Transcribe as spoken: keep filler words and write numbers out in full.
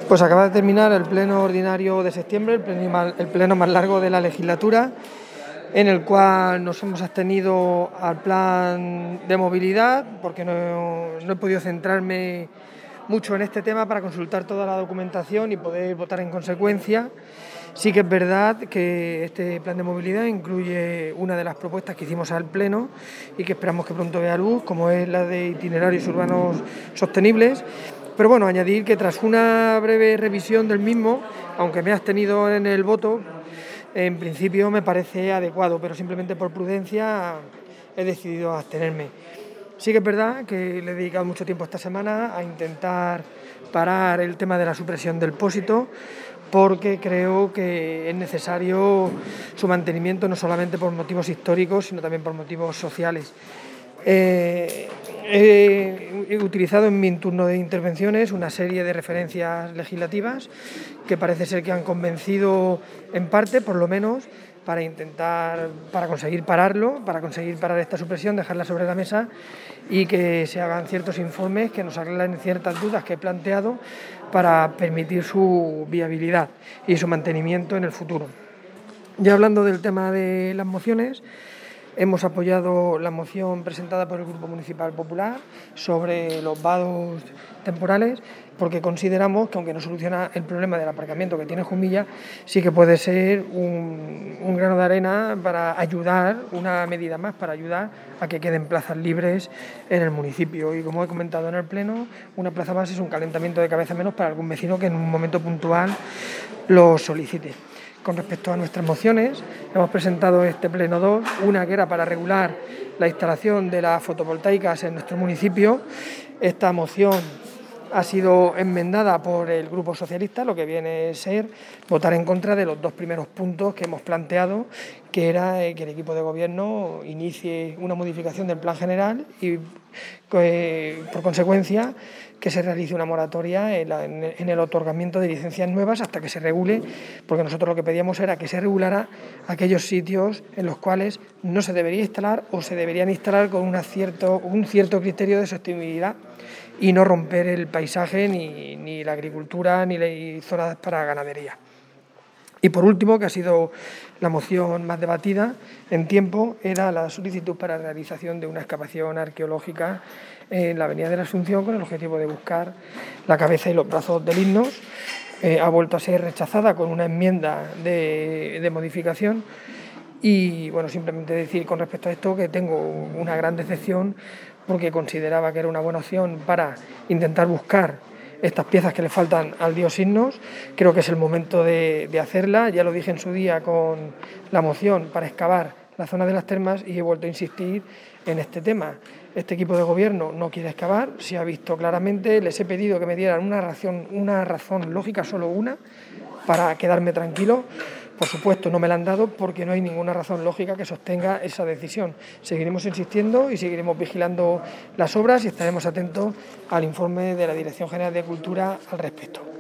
Pues acaba de terminar el pleno ordinario de septiembre, el pleno, el pleno más largo de la legislatura, en el cual nos hemos abstenido al plan de movilidad, porque no, no he podido centrarme mucho en este tema para consultar toda la documentación y poder votar en consecuencia. Sí que es verdad que este plan de movilidad incluye una de las propuestas que hicimos al Pleno y que esperamos que pronto vea luz, como es la de itinerarios urbanos sostenibles. Pero bueno, añadir que tras una breve revisión del mismo, aunque me he abstenido en el voto, en principio me parece adecuado, pero simplemente por prudencia he decidido abstenerme. Sí que es verdad que le he dedicado mucho tiempo esta semana a intentar parar el tema de la supresión del pósito, porque creo que es necesario su mantenimiento no solamente por motivos históricos, sino también por motivos sociales. Eh, he, he utilizado en mi turno de intervenciones una serie de referencias legislativas que parece ser que han convencido en parte, por lo menos, para intentar, para conseguir pararlo, para conseguir parar esta supresión, dejarla sobre la mesa y que se hagan ciertos informes que nos aclaren ciertas dudas que he planteado para permitir su viabilidad y su mantenimiento en el futuro. Ya hablando del tema de las mociones, hemos apoyado la moción presentada por el Grupo Municipal Popular sobre los vados temporales, porque consideramos que aunque no soluciona el problema del aparcamiento que tiene Jumilla, sí que puede ser un, un grano de arena para ayudar, una medida más para ayudar a que queden plazas libres en el municipio. Y como he comentado en el Pleno, una plaza más es un calentamiento de cabeza menos para algún vecino que en un momento puntual lo solicite. Con respecto a nuestras mociones, hemos presentado este Pleno dos, una que era para regular la instalación de las fotovoltaicas en nuestro municipio. Esta moción ha sido enmendada por el Grupo Socialista, lo que viene a ser votar en contra de los dos primeros puntos que hemos planteado, que era que el equipo de gobierno inicie una modificación del plan general y, por consecuencia, que se realice una moratoria en, la, en el otorgamiento de licencias nuevas hasta que se regule, porque nosotros lo que pedíamos era que se regulara aquellos sitios en los cuales no se debería instalar o se deberían instalar con una cierto, un cierto criterio de sostenibilidad y no romper el paisaje ni, ni la agricultura ni las zonas para ganadería. Y por último, que ha sido la moción más debatida en tiempo, era la solicitud para la realización de una excavación arqueológica en la Avenida de la Asunción con el objetivo de buscar la cabeza y los brazos del Linnos. Eh, ha vuelto a ser rechazada con una enmienda de, de modificación y bueno, simplemente decir con respecto a esto que tengo una gran decepción porque consideraba que era una buena opción para intentar buscar estas piezas que le faltan al dios Linnos. Creo que es el momento de, de hacerla. Ya lo dije en su día con la moción para excavar la zona de las termas y he vuelto a insistir en este tema. Este equipo de gobierno no quiere excavar, se ha visto claramente. Les he pedido que me dieran una razón, una razón lógica, solo una, para quedarme tranquilo. Por supuesto, no me la han dado porque no hay ninguna razón lógica que sostenga esa decisión. Seguiremos insistiendo y seguiremos vigilando las obras y estaremos atentos al informe de la Dirección General de Cultura al respecto.